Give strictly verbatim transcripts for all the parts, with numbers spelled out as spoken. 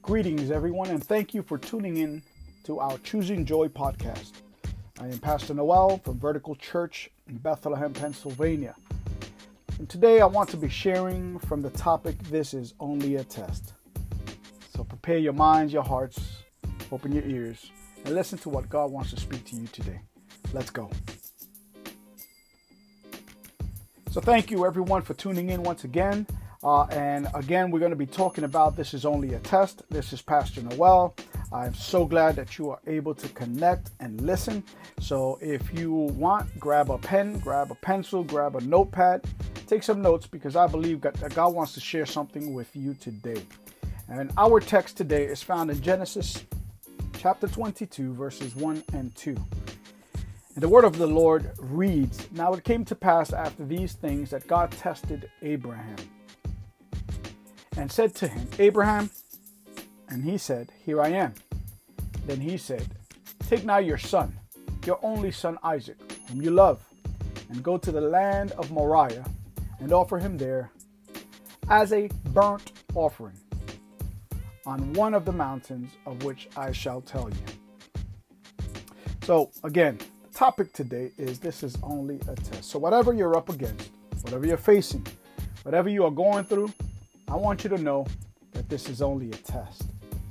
Greetings, everyone, and thank you for tuning in to our Choosing Joy podcast. I am Pastor Noel from Vertical Church in Bethlehem, Pennsylvania. And today I want to be sharing from the topic, This is Only a Test. So prepare your minds, your hearts, open your ears, and listen to what God wants to speak to you today. Let's go. So thank you, everyone, for tuning in once again. Uh, and again, we're going to be talking about This is Only a Test. This is Pastor Noel. I'm so glad that you are able to connect and listen. So if you want, grab a pen, grab a pencil, grab a notepad, take some notes, because I believe that God wants to share something with you today. And our text today is found in Genesis chapter twenty-two, verses one and two. And the word of the Lord reads, "Now it came to pass after these things that God tested Abraham and said to him, Abraham, and he said, Here I am. Then he said, Take now your son, your only son Isaac, whom you love, and go to the land of Moriah, and offer him there as a burnt offering on one of the mountains of which I shall tell you." So again, the topic today is this is only a test. So whatever you're up against, whatever you're facing, whatever you are going through, I want you to know that this is only a test.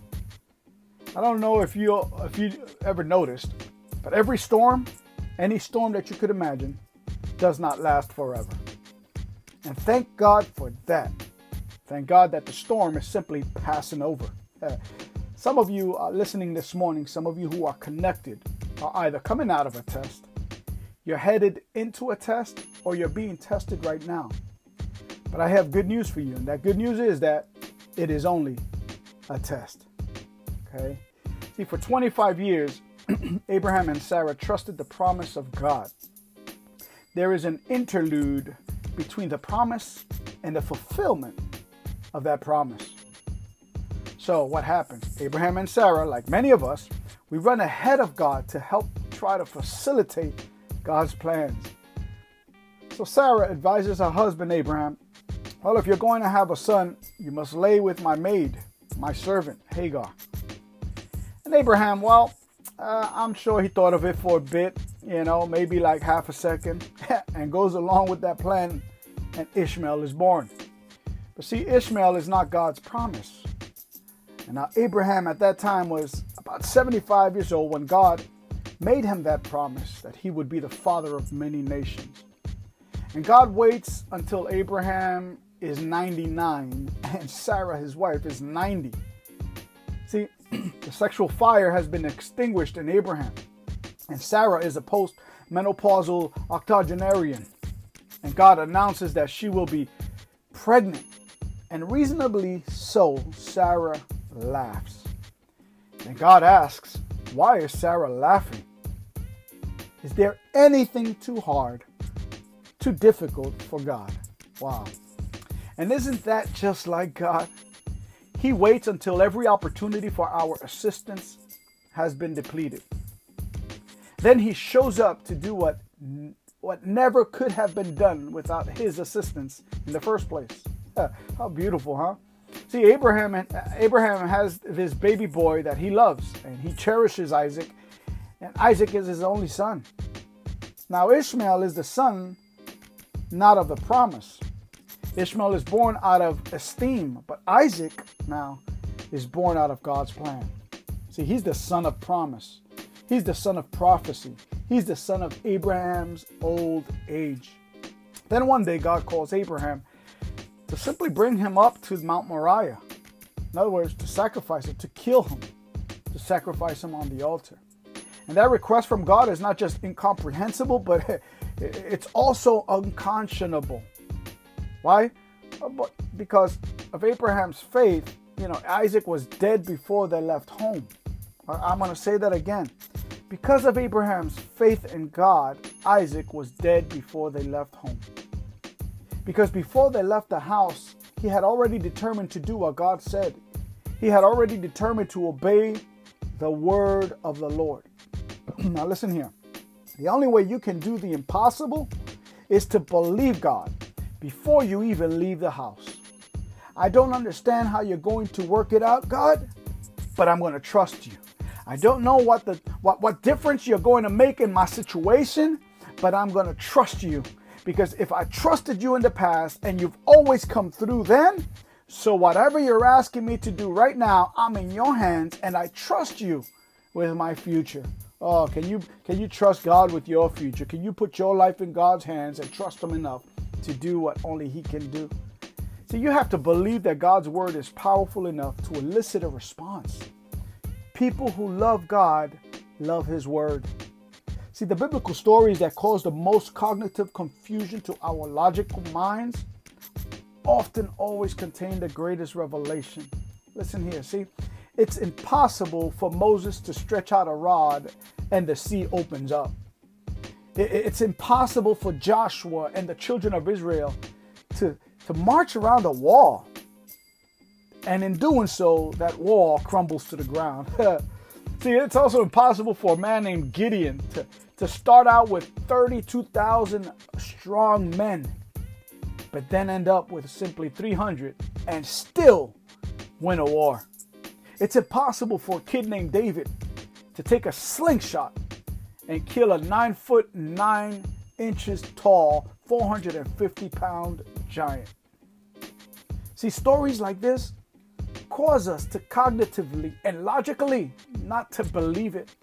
I don't know if you if you ever noticed, but every storm, any storm that you could imagine, does not last forever. And thank God for that. Thank God that the storm is simply passing over. Uh, some of you are listening this morning, some of you who are connected are either coming out of a test, you're headed into a test, or you're being tested right now. But I have good news for you, and that good news is that it is only a test. Okay? See, for twenty-five years, Abraham and Sarah trusted the promise of God. There is an interlude between the promise and the fulfillment of that promise. So what happens? Abraham and Sarah, like many of us, we run ahead of God to help try to facilitate God's plans. So Sarah advises her husband Abraham, well, if you're going to have a son, you must lay with my maid, my servant, Hagar. And Abraham, well, uh, I'm sure he thought of it for a bit, you know, maybe like half a second, and goes along with that plan, and Ishmael is born. But see, Ishmael is not God's promise. And now Abraham at that time was about seventy-five years old when God made him that promise that he would be the father of many nations. And God waits until Abraham is ninety-nine and Sarah, his wife, is ninety. See, the sexual fire has been extinguished in Abraham, and Sarah is a post-menopausal octogenarian. And God announces that she will be pregnant, and reasonably so, Sarah laughs. And God asks, why is Sarah laughing? Is there anything too hard, too difficult for God? Wow. And isn't that just like God? He waits until every opportunity for our assistance has been depleted. Then he shows up to do what, what never could have been done without his assistance in the first place. How beautiful, huh? See, Abraham, Abraham has this baby boy that he loves, and he cherishes Isaac, and Isaac is his only son. Now Ishmael is the son not of the promise. Ishmael is born out of esteem, but Isaac now is born out of God's plan. See, he's the son of promise. He's the son of prophecy. He's the son of Abraham's old age. Then one day God calls Abraham to simply bring him up to Mount Moriah. In other words, to sacrifice him, to kill him, to sacrifice him on the altar. And that request from God is not just incomprehensible, but it's also unconscionable. Why? Because of Abraham's faith, you know, Isaac was dead before they left home. I'm going to say that again. Because of Abraham's faith in God, Isaac was dead before they left home. Because before they left the house, he had already determined to do what God said. He had already determined to obey the word of the Lord. Now listen here. The only way you can do the impossible is to believe God before you even leave the house. I don't understand how you're going to work it out, God, but I'm going to trust you. I don't know what the what, what difference you're going to make in my situation, but I'm going to trust you. Because if I trusted you in the past and you've always come through then, so whatever you're asking me to do right now, I'm in your hands and I trust you with my future. Oh, can you can you trust God with your future? Can you put your life in God's hands and trust him enough to do what only he can do? See, you have to believe that God's word is powerful enough to elicit a response. People who love God love his word. See, the biblical stories that cause the most cognitive confusion to our logical minds often always contain the greatest revelation. Listen here, see, it's impossible for Moses to stretch out a rod and the sea opens up. It's impossible for Joshua and the children of Israel to, to march around a wall. And in doing so, that wall crumbles to the ground. See, it's also impossible for a man named Gideon to, to start out with thirty-two thousand strong men, but then end up with simply three hundred and still win a war. It's impossible for a kid named David to take a slingshot and kill a nine foot nine inches tall, four hundred fifty pound giant. See, stories like this cause us to cognitively and logically not to believe it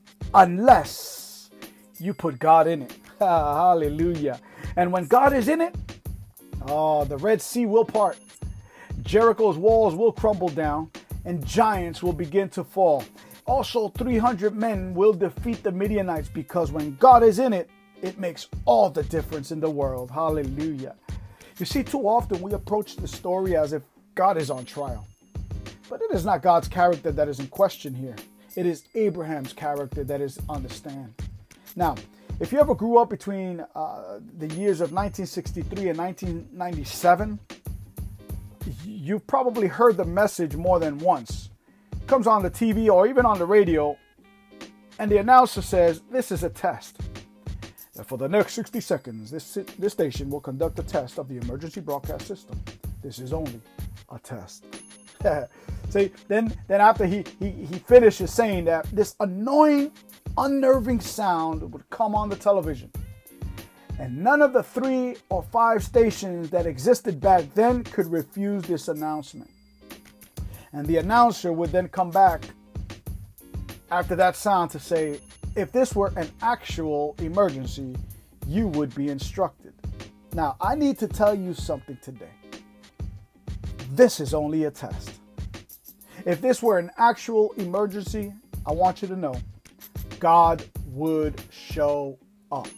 unless you put God in it. Hallelujah. And when God is in it, oh, the Red Sea will part. Jericho's walls will crumble down and giants will begin to fall. Also, three hundred men will defeat the Midianites, because when God is in it, it makes all the difference in the world. Hallelujah. You see, too often we approach the story as if God is on trial. But it is not God's character that is in question here. It is Abraham's character that is on the stand. Now, if you ever grew up between uh, the years of nineteen sixty-three and nineteen ninety-seven, you've probably heard the message more than once. It comes on the T V or even on the radio, and the announcer says, "This is a test. For the next sixty seconds, this, this station will conduct a test of the emergency broadcast system. This is only a test." See, then, then after he, he, he finishes saying that, this annoying, unnerving sound would come on the television. And none of the three or five stations that existed back then could refuse this announcement. And the announcer would then come back after that sound to say, if this were an actual emergency, you would be instructed. Now, I need to tell you something today. This is only a test. If this were an actual emergency, I want you to know, God would show up.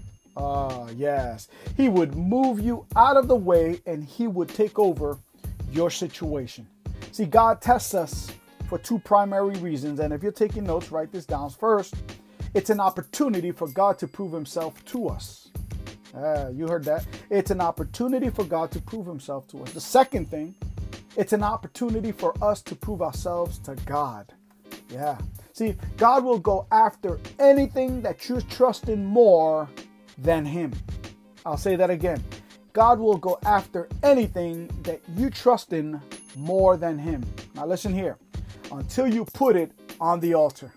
Ah, uh, yes. He would move you out of the way and he would take over your situation. See, God tests us for two primary reasons. And if you're taking notes, write this down. First, it's an opportunity for God to prove himself to us. Uh, you heard that. It's an opportunity for God to prove himself to us. The second thing, it's an opportunity for us to prove ourselves to God. Yeah. See, God will go after anything that you trust in more than him. I'll say that again. God will go after anything that you trust in more than him. Now listen here. Until you put it on the altar.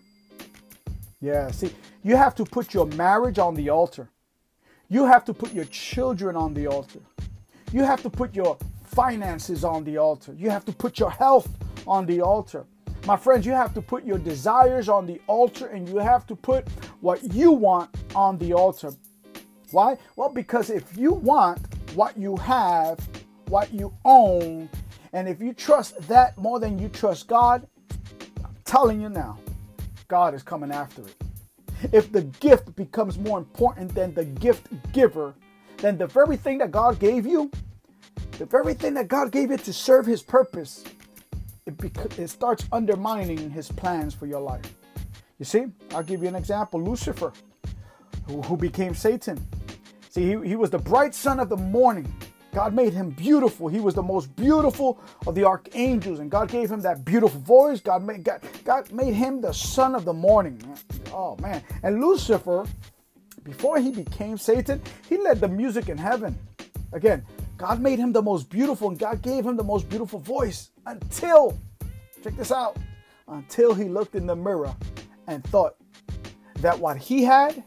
Yeah, see, you have to put your marriage on the altar. You have to put your children on the altar. You have to put your finances on the altar. You have to put your health on the altar. My friends, you have to put your desires on the altar, and you have to put what you want on the altar. Why? Well, because if you want what you have, what you own, and if you trust that more than you trust God, I'm telling you now, God is coming after it. If the gift becomes more important than the gift giver, then the very thing that God gave you, the very thing that God gave you to serve his purpose, it, bec- it starts undermining his plans for your life. You see, I'll give you an example. Lucifer, who, who became Satan. See, he, he was the bright son of the morning. God made him beautiful. He was the most beautiful of the archangels, and God gave him that beautiful voice. God made, God, God made him the son of the morning. Oh, man. And Lucifer, before he became Satan, he led the music in heaven. Again, God made him the most beautiful, and God gave him the most beautiful voice until, check this out, until he looked in the mirror and thought that what he had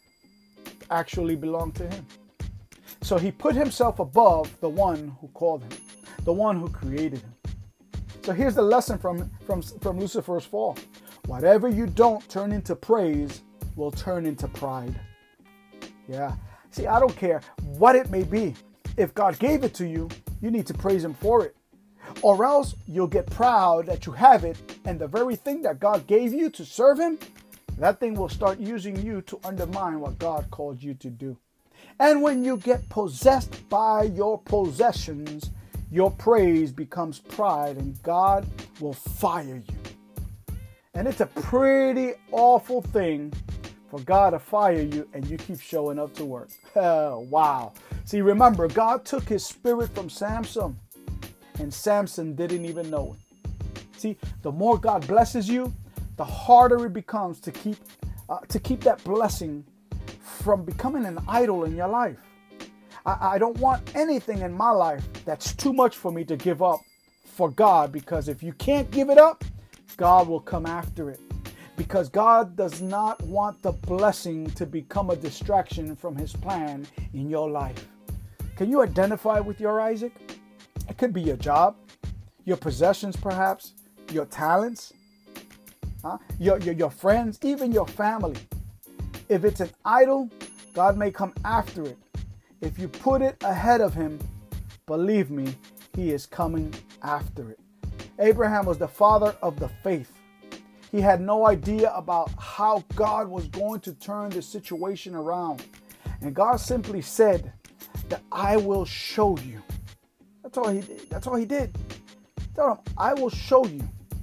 actually belonged to him. So he put himself above the one who called him, the one who created him. So here's the lesson from, from, from Lucifer's fall. Whatever you don't turn into praise will turn into pride. Yeah. See, I don't care what it may be. If God gave it to you, you need to praise him for it. Or else you'll get proud that you have it, and the very thing that God gave you to serve him, that thing will start using you to undermine what God called you to do. And when you get possessed by your possessions, your praise becomes pride, and God will fire you. And it's a pretty awful thing for God to fire you and you keep showing up to work. Oh, wow. See, remember, God took his spirit from Samson, and Samson didn't even know it. See, the more God blesses you, the harder it becomes to keep uh, to keep that blessing from becoming an idol in your life. I, I don't want anything in my life that's too much for me to give up for God, because if you can't give it up, God will come after it. Because God does not want the blessing to become a distraction from his plan in your life. Can you identify with your Isaac? It could be your job, your possessions perhaps, your talents, huh? your, your, your friends, even your family. If it's an idol, God may come after it. If you put it ahead of him, believe me, he is coming after it. Abraham was the father of the faith. He had no idea about how God was going to turn the situation around. And God simply said that I will show you. That's all he did. That's all he did. Tell him, I will show you.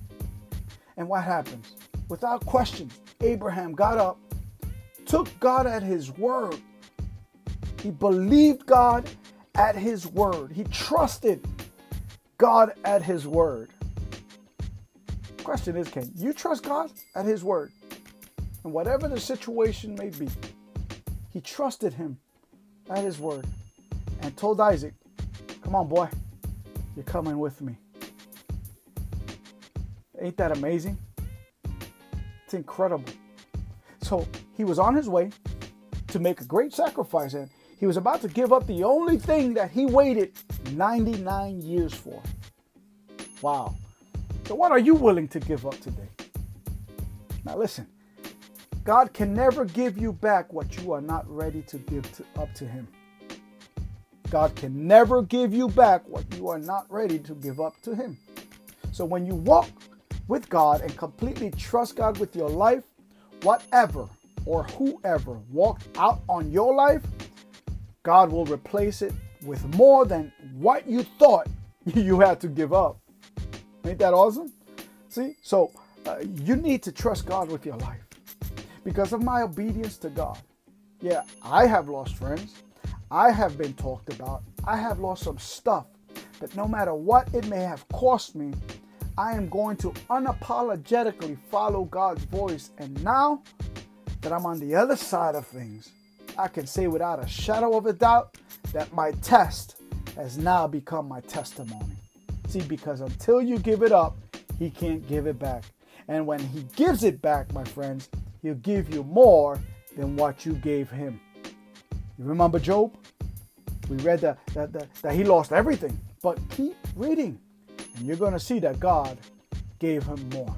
And what happens? Without question, Abraham got up, took God at his word. He believed God at his word. He trusted God at his word. Question is, can you trust God at his word? And whatever the situation may be, he trusted him at his word and told Isaac, come on, boy, you're coming with me. Ain't that amazing? It's incredible. So he was on his way to make a great sacrifice, and he was about to give up the only thing that he waited ninety-nine years for. Wow. So what are you willing to give up today? Now listen, God can never give you back what you are not ready to give to, up to him. God can never give you back what you are not ready to give up to him. So when you walk with God and completely trust God with your life, whatever or whoever walked out on your life, God will replace it with more than what you thought you had to give up. Ain't that awesome? See, so uh, you need to trust God with your life. Because of my obedience to God, yeah, I have lost friends. I have been talked about. I have lost some stuff. But no matter what it may have cost me, I am going to unapologetically follow God's voice. And now that I'm on the other side of things, I can say without a shadow of a doubt that my test has now become my testimony. See, because until you give it up, he can't give it back. And when he gives it back, my friends, he'll give you more than what you gave him. You remember Job? We read that, that, that, that he lost everything. But keep reading, and you're going to see that God gave him more.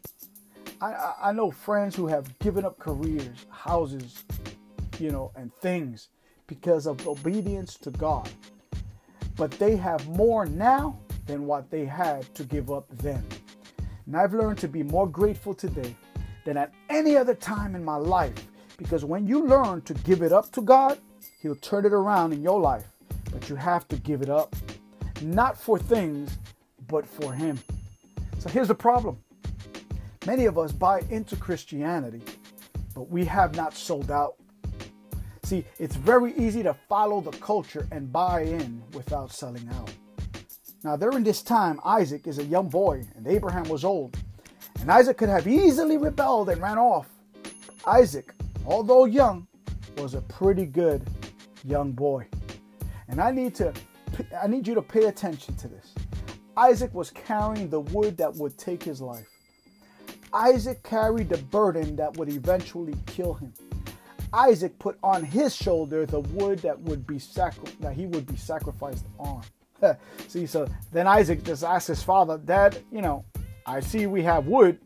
I, I, I know friends who have given up careers, houses, you know, and things because of obedience to God. But they have more now than what they had to give up then. And I've learned to be more grateful today than at any other time in my life, because when you learn to give it up to God, he'll turn it around in your life. But you have to give it up, not for things, but for him. So here's the problem. Many of us buy into Christianity, but we have not sold out. See, it's very easy to follow the culture and buy in without selling out. Now, during this time, Isaac is a young boy and Abraham was old. And Isaac could have easily rebelled and ran off. Isaac, although young, was a pretty good young boy. And I need to, I need you to pay attention to this. Isaac was carrying the wood that would take his life. Isaac carried the burden that would eventually kill him. Isaac put on his shoulder the wood that would be sacri- that he would be sacrificed on. See, so then Isaac just asked his father, Dad, you know, I see we have wood,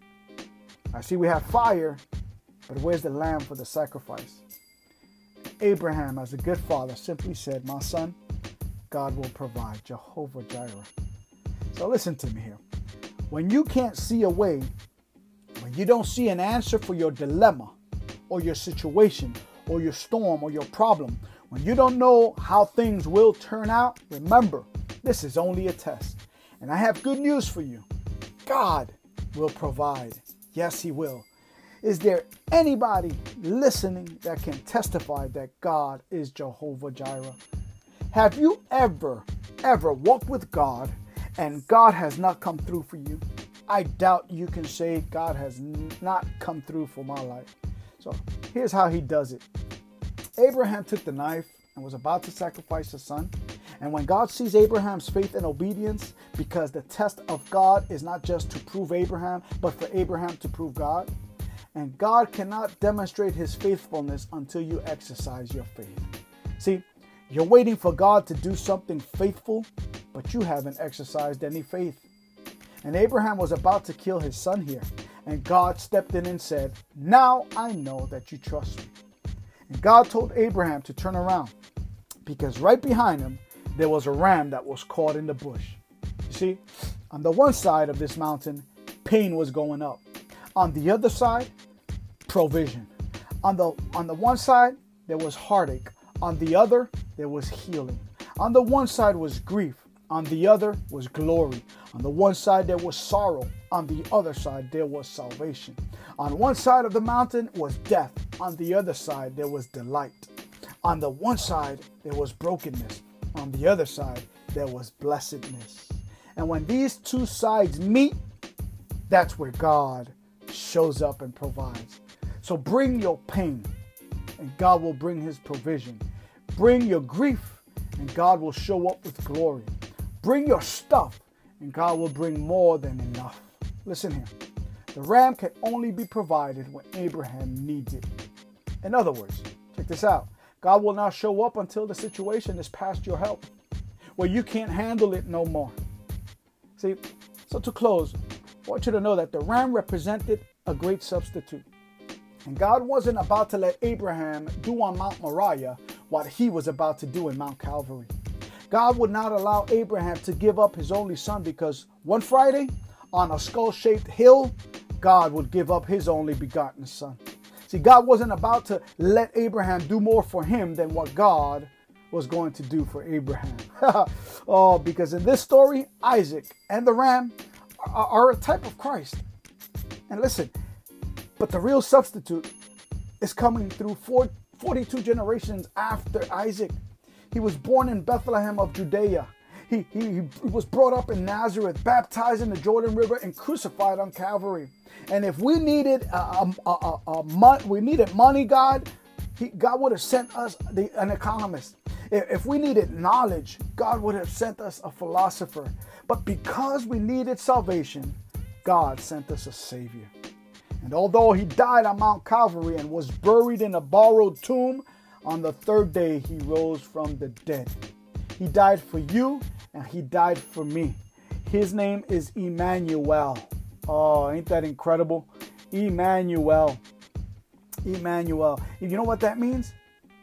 I see we have fire, but where's the lamb for the sacrifice? Abraham, as a good father, simply said, my son, God will provide, Jehovah Jireh. So listen to me here. When you can't see a way, when you don't see an answer for your dilemma or your situation or your storm or your problem, when you don't know how things will turn out, remember, this is only a test. And I have good news for you. God will provide. Yes, he will. Is there anybody listening that can testify that God is Jehovah Jireh? Have you ever, ever walked with God and God has not come through for you? I doubt you can say God has not come through for my life. So here's how he does it. Abraham took the knife and was about to sacrifice his son. And when God sees Abraham's faith and obedience, because the test of God is not just to prove Abraham, but for Abraham to prove God. And God cannot demonstrate his faithfulness until you exercise your faith. See, you're waiting for God to do something faithful, but you haven't exercised any faith. And Abraham was about to kill his son here. And God stepped in and said, now I know that you trust me. And God told Abraham to turn around, because right behind him, there was a ram that was caught in the bush. You see, on the one side of this mountain, pain was going up. On the other side, provision. On the, on the one side, there was heartache. On the other, there was healing. On the one side was grief. On the other was glory. On the one side, there was sorrow. On the other side, there was salvation. On one side of the mountain was death. On the other side, there was delight. On the one side, there was brokenness. On the other side, there was blessedness. And when these two sides meet, that's where God shows up and provides. So bring your pain, and God will bring his provision. Bring your grief, and God will show up with glory. Bring your stuff, and God will bring more than enough. Listen here. The ram can only be provided when Abraham needs it. In other words, check this out. God will not show up until the situation is past your help, where you can't handle it no more. See, so to close, I want you to know that the ram represented a great substitute. And God wasn't about to let Abraham do on Mount Moriah what he was about to do in Mount Calvary. God would not allow Abraham to give up his only son, because one Friday on a skull-shaped hill, God would give up his only begotten son. See, God wasn't about to let Abraham do more for him than what God was going to do for Abraham. Oh, because in this story, Isaac and the ram are, are a type of Christ. And listen, but the real substitute is coming through four, forty-two generations after Isaac. He was born in Bethlehem of Judea. He, he, he was brought up in Nazareth, baptized in the Jordan River, and crucified on Calvary. And if we needed a, a, a, a, a we needed money, God, he, God would have sent us the, an economist. If, if we needed knowledge, God would have sent us a philosopher. But because we needed salvation, God sent us a Savior. And although he died on Mount Calvary and was buried in a borrowed tomb, on the third day he rose from the dead. He died for you, and he died for me. His name is Emmanuel. Oh, ain't that incredible? Emmanuel. Emmanuel. You know what that means?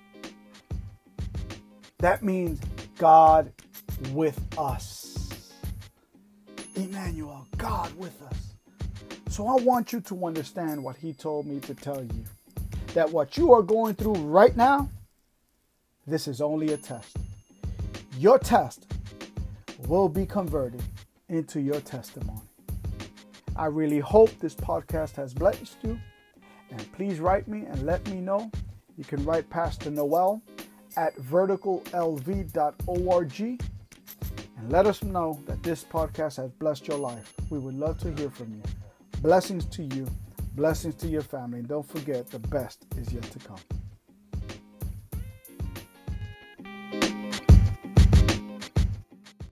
That means God with us. Emmanuel, God with us. So I want you to understand what he told me to tell you. That what you are going through right now, this is only a test. Your test will be converted into your testimony. I really hope this podcast has blessed you. And please write me and let me know. You can write Pastor Noel at vertical l v dot org and let us know that this podcast has blessed your life. We would love to hear from you. Blessings to you. Blessings to your family. And don't forget, the best is yet to come.